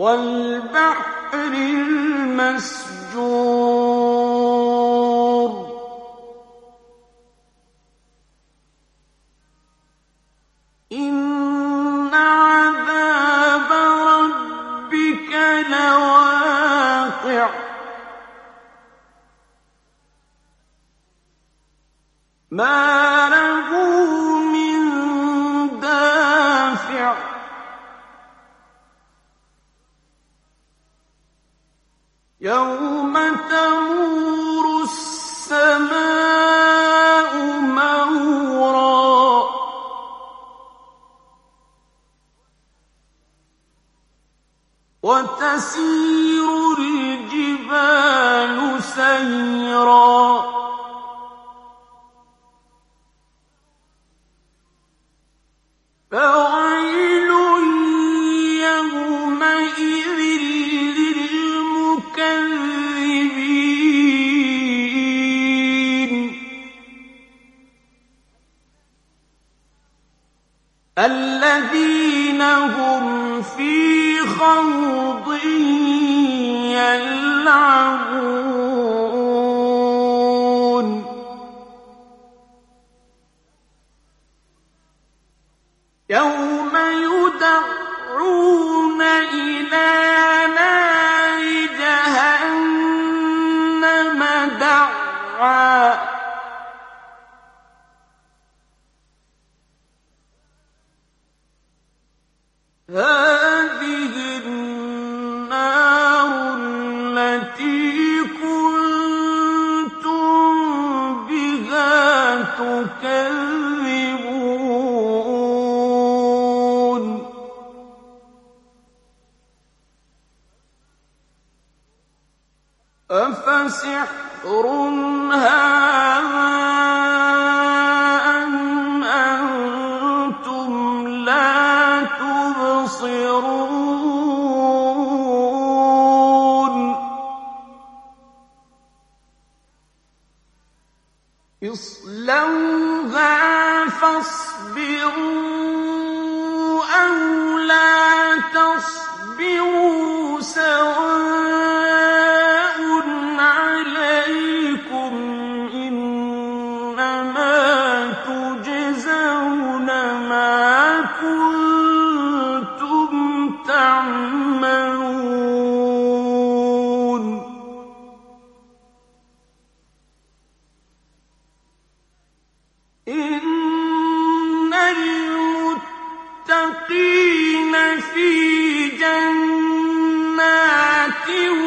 وَالْبَحْرِ الْمَسْجُورِ إِنَّ عَذَابَ رَبِّكَ لَوَاقِعٌ مَا لَهُ مِن دَافِعٍ يَوْمَ تَمُورُ السَّمَاءُ مَوْرًا وَتَسِيرُ الْجِبَالُ سَيْرًا فَوَيْلٌ يَوْمَئِذٍ لِّلْمُكَذِّبِينَ الَّذِينَ هُمْ فِي خَوْضٍ يَلْعَبُونَ يَوْمَ يُدَعُّونَ إِلَىٰ نَارِ جَهَنَّمَ دَعًّا هَٰذِهِ النَّارُ الَّتِي كُنتُم بِهَا تُكَذِّبُونَ أَفَسِحْرٌ هَٰذَا أَمْ أَنتُمْ لَا تُبْصِرُونَ اصْلَوْهَا فَاصْبِرُوا أَوْ لَا تَصْبِرُوا سَوَاءٌ عَلَيْكُمْ إِنَّمَا تُجْزَوْنَ مَا كُنتُمْ تَعْمَلُونَ إِنَّ الْمُتَّقِينَ فِي جَنَّاتٍ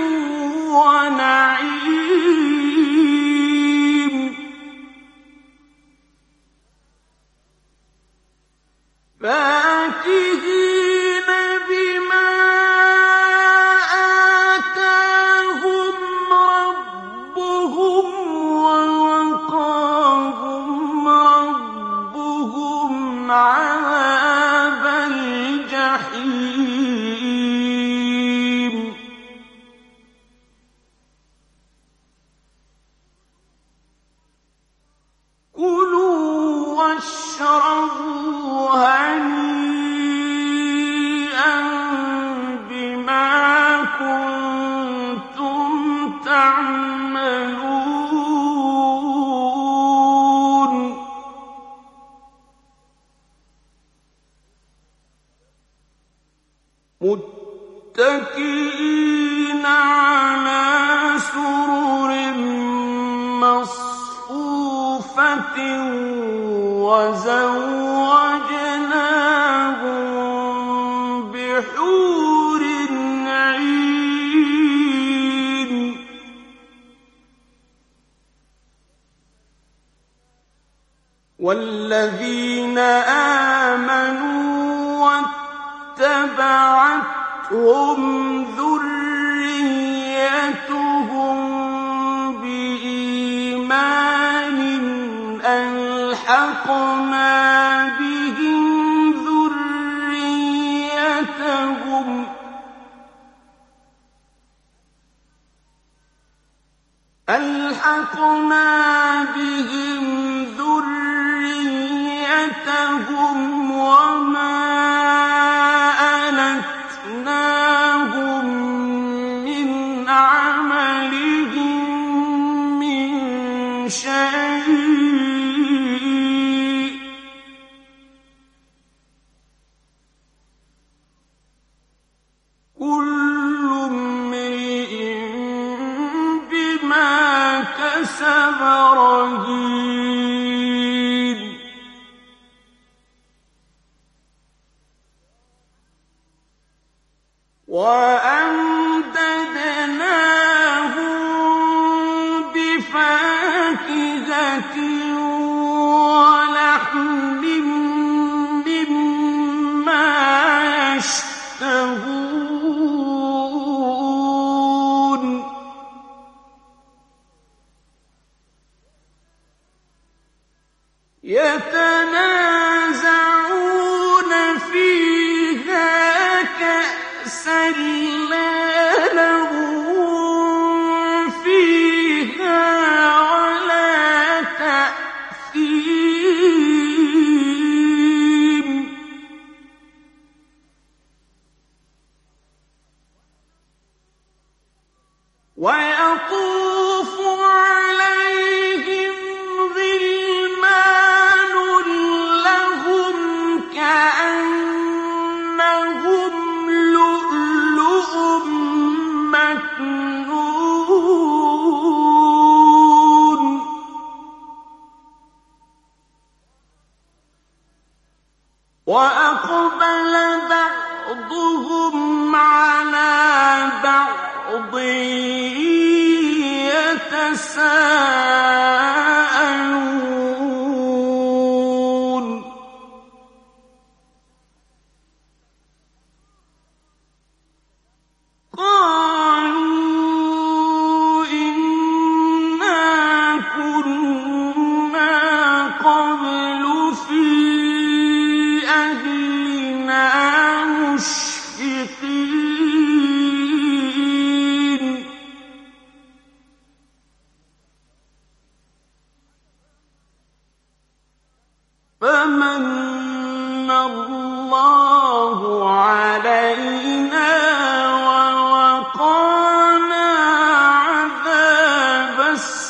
وَنَعِيمٍ فَاكِهِينَ بِمَا آتَاهُمْ رَبُّهُمْ وَوَقَاهُمْ رَبُّهُمْ عَذَابَ الْجَحِيمِ كُلُوا وَاشْرَبُوا هَنِيئًا بِمَا كُنتُمْ تَعْمَلُونَ مُتَّكِئِينَ عَلَىٰ سُرُرٍ مَّصْفُوفَةٍ وَزَوَّجْنَاهُم بِحُورٍ عِينٍ وَالَّذِينَ آمَنُوا وَاتَّبَعَتْهُمْ ذُرِّيَّتُهُم بِإِيمَانٍ أَلْحَقْنَا بِهِمْ ذُرِّيَّتَهُمْ وَمَا أَلَتْنَاهُم وأمددناهم بفاكهة ولحم مما يشتهون يتنازعون فيها كأسا لا لغو فيها ولا تأثيم ويطوف عليهم غلمان لهم كأنهم لؤلؤ مكنون وأقبل بعضهم على بعض يتساءلون قالوا إنا كنا قبل في أهلنا مشفقين فمن الله علينا ووقانا عذاب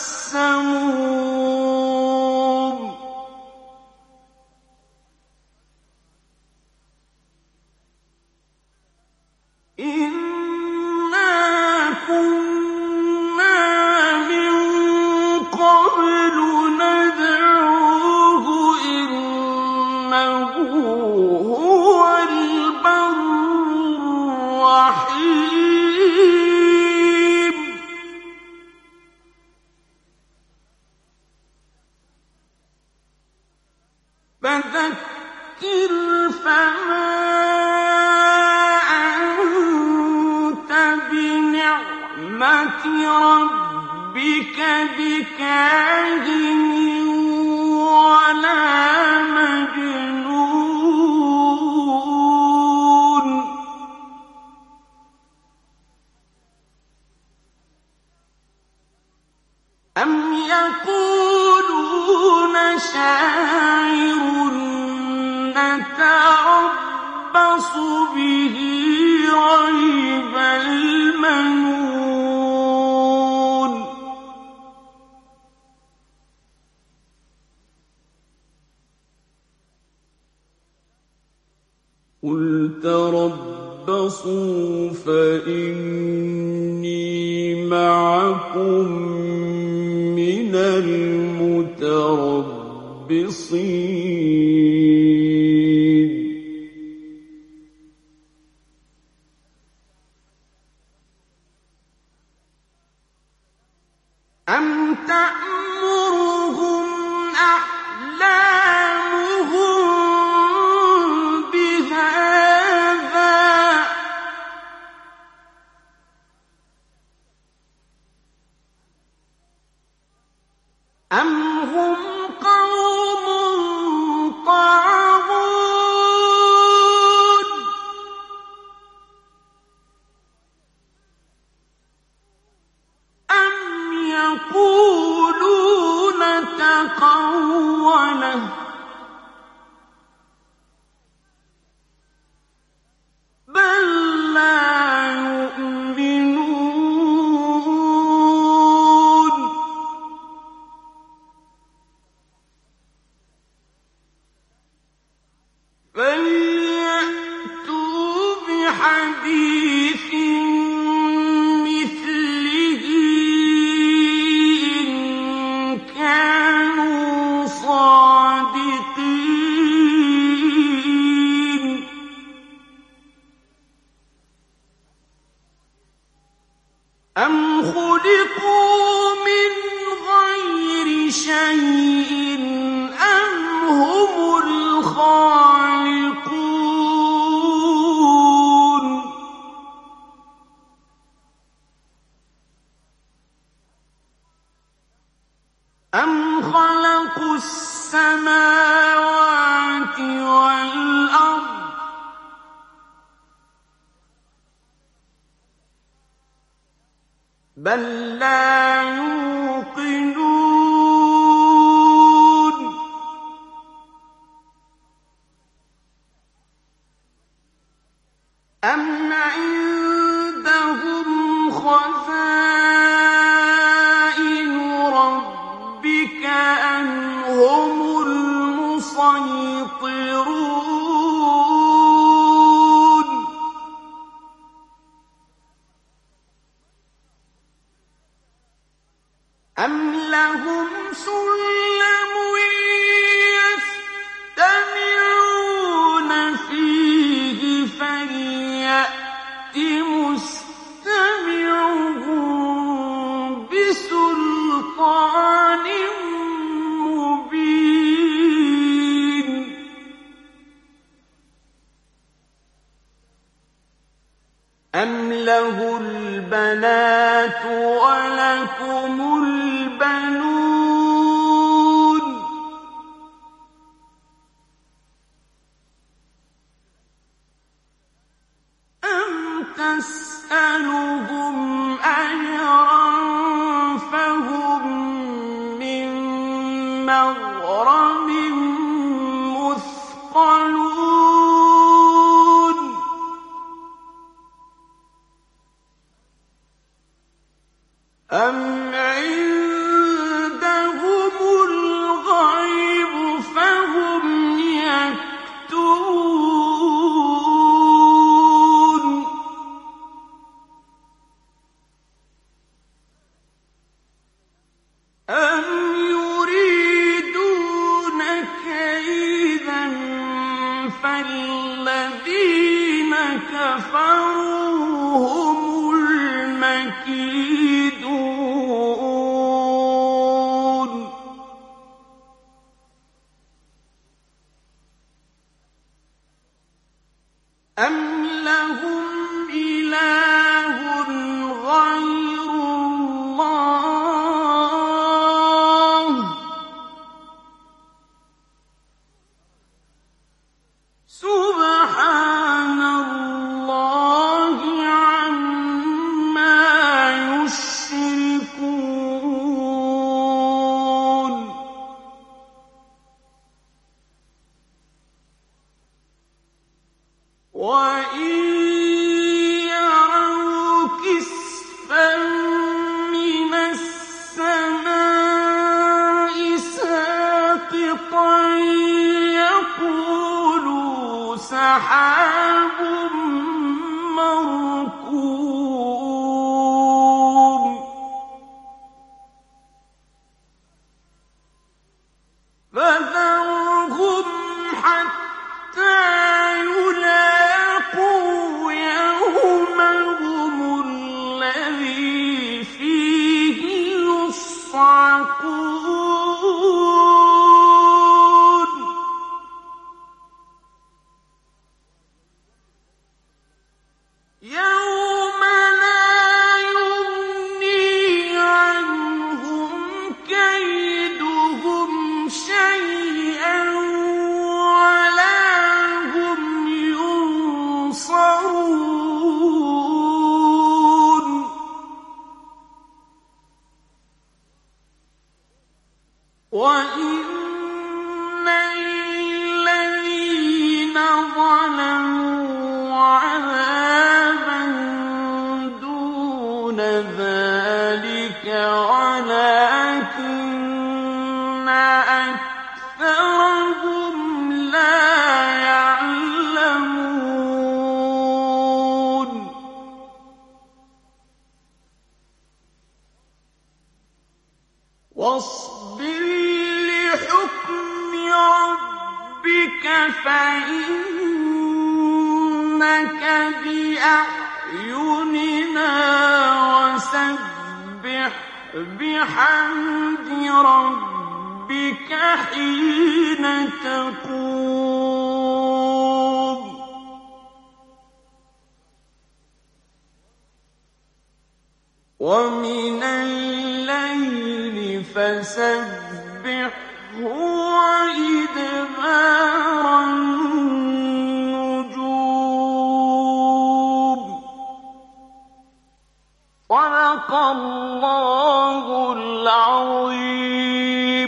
السموم إنا كنا من قبل ندعوه إنه هو البر الرحيم فذكر فما أنت بنعمة ربك بكاهن ولا مجنون أم يقولون شاعر نتربص به ريب المنون قل تربصوا فإني معكم من المتربصين أم تأمرهم أحلامهم بهذا أم هم قوم طاغون أم يقولون تقوله بل لا يؤمنون فليأتوا بحديث مثله إن كانوا صادقين أم خلقوا من غير شيء أم هم الخالقون أم خلقوا السماوات والأرض بل لا يوقنون أم عندهم خزائن ربك أم هم المسيطرون أم لهم سلم يستمعون فيه فليأت مستمعهم بسلطان مبين أم له البنات ولكم البنون أم تسألهم أجرا فهم من مغرم مثقلون أم عندهم الغيب فهم يكتبون أم يريدون كيدا فالذين كفروا هم المكيدون أم لهم إله غير الله سبحان الله عما يشركون وإن يروا كسفا من السماء ساقطا يقولوا سحاب مركوم فذرهم حتى يلاقوا يومهم الذي فيه يصعقون يوم لا يغني عنهم كيدهم شيئا ولا هم ينصرون وإن للذين ظلموا عذابا دون ذلك ولكن أكثرهم لا يعلمون واصبر لحكم ربك فإنك بأعيننا فسبح بحمد ربك حين تقوم ومن الليل فسبحه وإدبار النجوم صدق الله العظيم.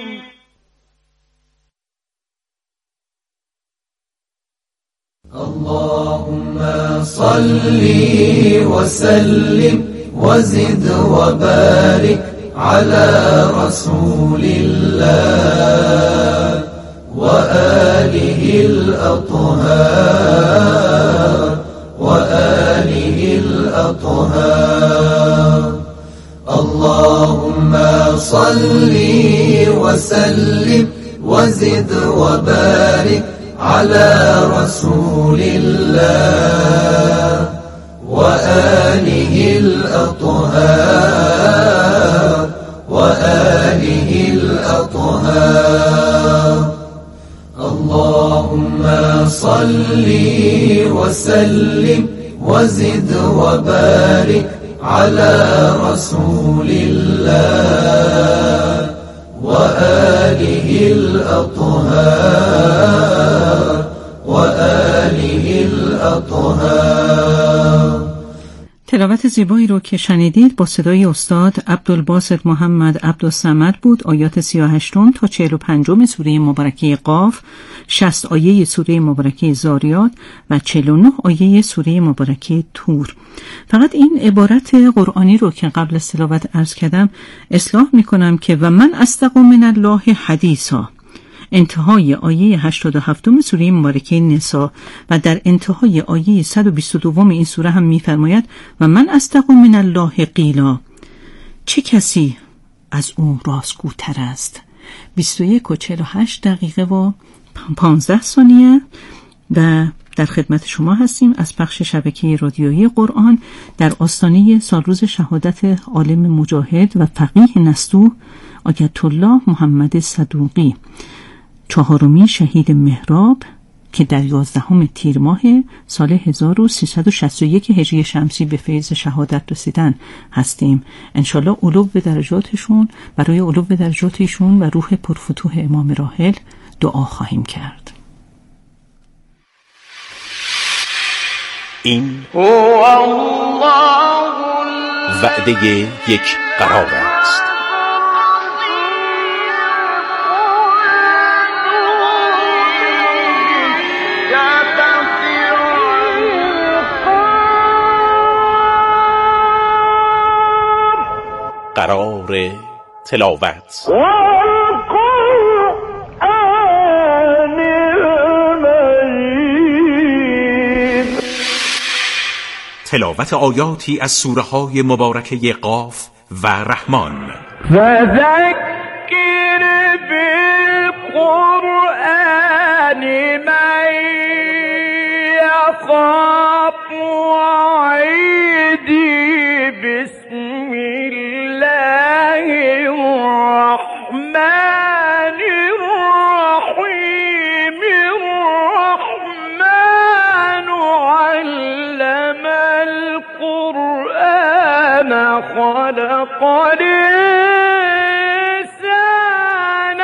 اللهم صل وسلم وزد وبارك على رسول الله وآله الأطهار وآله الأطهار. اللهم صل وسلم وزد وبارك على رسول الله وآله الأطهار وآله الأطهار. اللهم صل وسلم وزد وبارك على رسول الله وآله الأطهار وآله الأطهار. تلاوت زیبایی رو که شنیدید با صدای استاد عبدالباسط محمد عبدالصمد بود. آیات 38 تا 45 سوره مبارکه قاف، 60 آیه سوره مبارکه زاریات و 49 آیه سوره مبارکه طور. فقط این عبارت قرآنی رو که قبل از تلاوت عرض کردم اصلاح میکنم که و من اصدق من الله حدیثا، انتهای آیه 87 سوره مبارکه نساء و در انتهای آیه 122 این سوره هم می‌فرماید و من اصدق من الله قیلا، چه کسی از او راستگوتر است. 21 و 48 دقیقه و 15 ثانیه و در خدمت شما هستیم از پخش شبکه رادیویی قرآن در آستانه سالروز شهادت عالم مجاهد و فقیه نستوه آیت الله محمد صدوقی، 4مین شهید مهراب که در 11 تیر ماه سال 1361 هجری شمسی به فیض شهادت رسیدن هستیم. انشالله علو به درجاتشون، برای علو به درجاتشون و روح پرفتوح امام راحل دعا خواهیم کرد. این وعده یک قرار است. قرار تلاوت تلاوت آیاتی از سوره های مبارکه قاف و رحمان. فذکر بالقرآن من یخاف وعیدی. بسم الله الرحمن الرحیم. الرحمن علم القرآن خلق الإنسان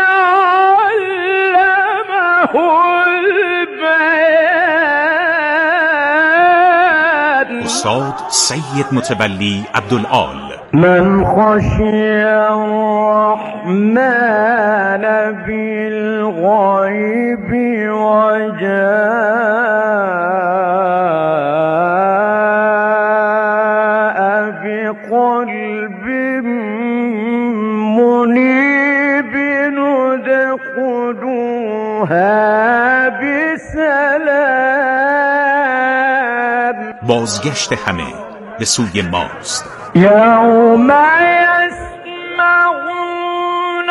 علمه البيان. استاد سید متولی عبدالعال. من خشی الرحمن بالغیب وجاء بقلب منیب ادخلوها بسلام. بازگشت همه به سوی ماست. یوم یسمعون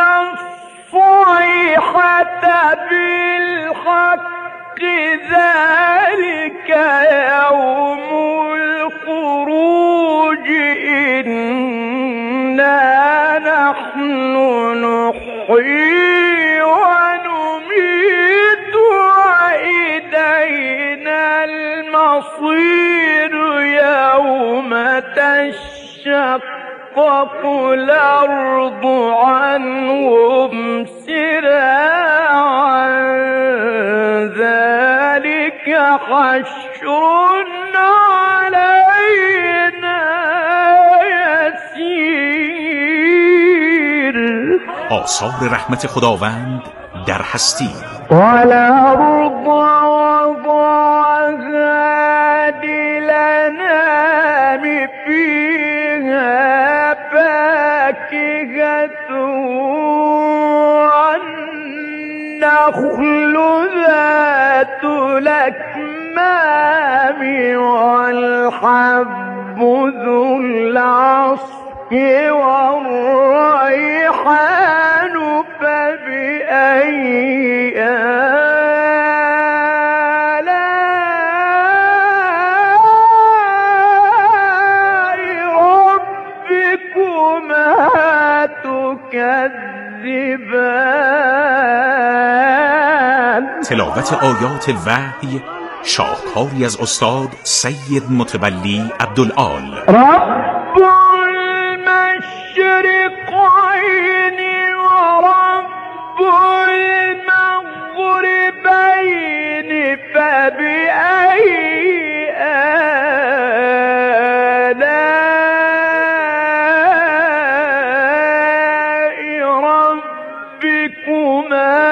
الصیحة بالحق ذلك یوم الخروج. إنا المصير يوم تشقق الأرض عنهم سراعا ذلك حشر علينا يسير. آثار رحمت خداوند در هستی. والأرض وضعها للأنام فيها فاكهة والنخل ذات الأكمام والحب ذو العصف والريحان فبأي آلاء ربكما تكذبان. تلاوت آیات وحی شاهکاری از استاد سید متولی عبدالآل. رب المشرقين ورب المغربين فبأي آلاء ربكما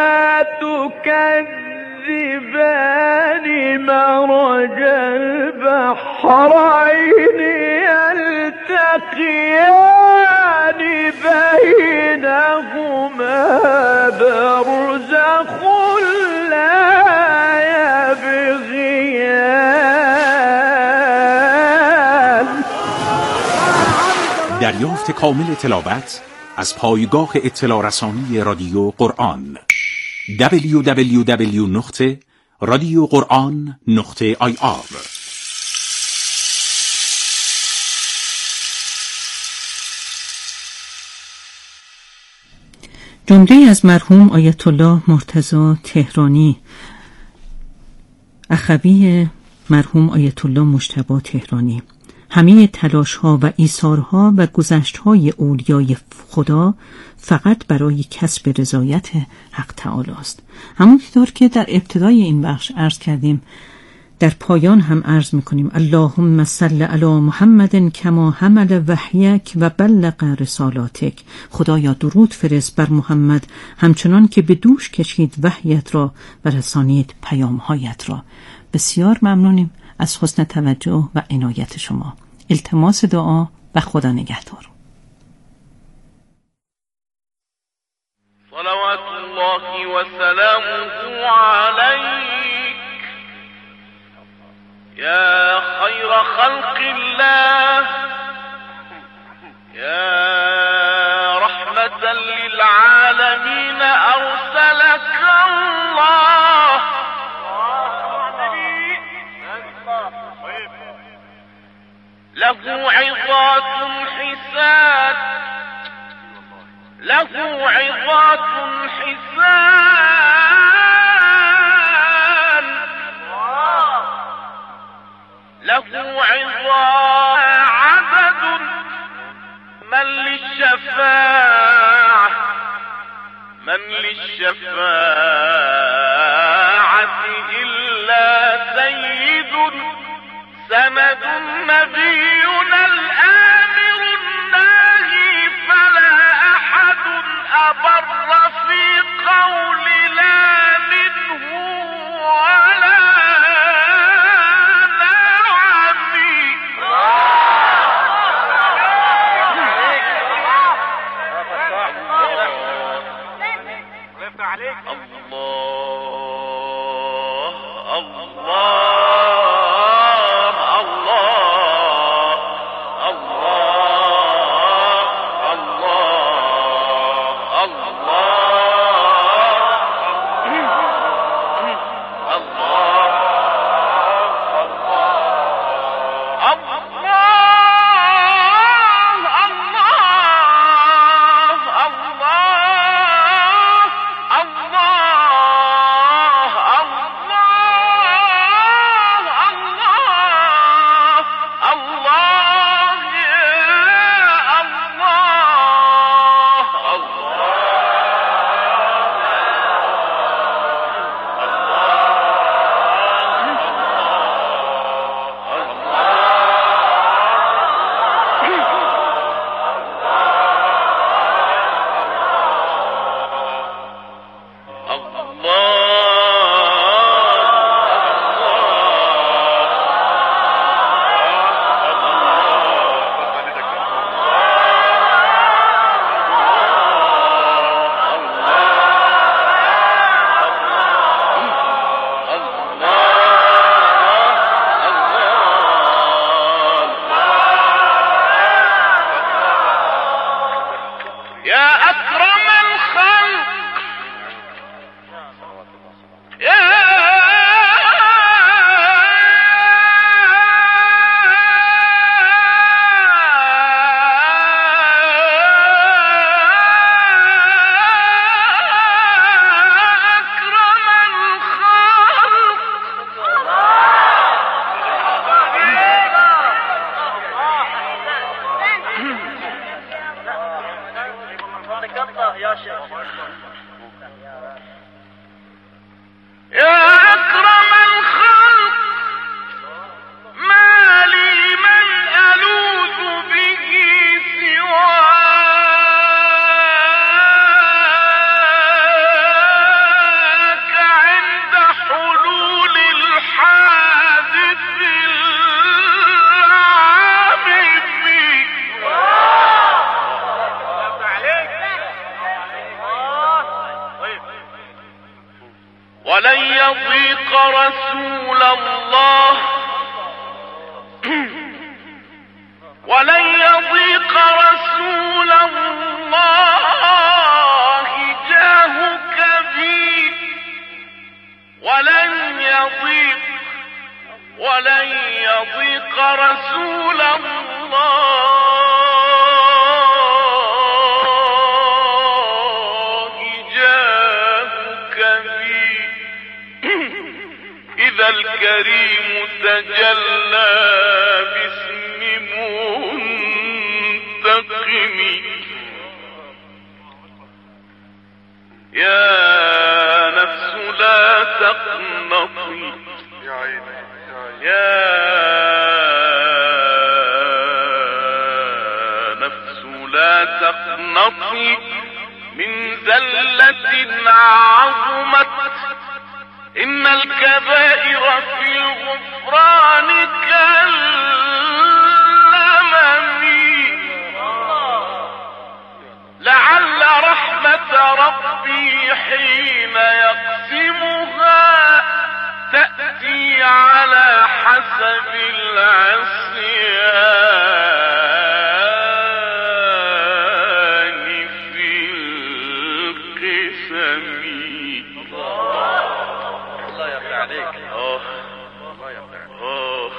تكذبان. مرج البحرين يلتقيان بينهما برزخ لا يبغيان. دریافت کامل تلاوت از پایگاه اطلاع رسانی رادیو قرآن www.radioquran.ir. جمله از مرحوم آیت الله مرتضی تهرانی، اخوی مرحوم آیت الله مجتبی تهرانی. همه تلاش‌ها و ایثارها و گذشت‌های اولیای خدا فقط برای کسب رضایت حق تعالی است. همونطور که در ابتدای این بخش عرض کردیم، در پایان هم عرض می‌کنیم اللهم صل علی محمد کما حمل وحیک و بلغ رسالاتک. خدایا درود فرست بر محمد همچنان که به دوش کشید وحیت را و رسانید پیام‌هایت را. بسیار ممنونیم از حسن توجه و عنایت شما. التماس دعا و خدا نگهدار. صلوات الله و سلامه علیک یا خیر خلق الله یا رحمة للعالمین ارسلك الله له عظات حسان له عظات حسان له عظات عدد من للشفاعة إلا سيد سند نبينا الآمر الناهي فلا أحد أبر في قول لا منه ولا نعمي. الله الله يضيق رسول الله جاهك بي إذا الكريم تجلى باسم منتقم يا نفس لا تقنطي يا نفس لا تقنطي من زلة عظمت إن الكبائر في الغفران كالأمم لعل رحمة ربي حين يقسمها تأتي على حسب العصيان في القسم. الله يرضى عليك. الله يرضى عليك.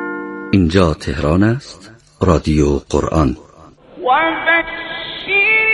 اینجا تهران است، رادیو قرآن. وبشر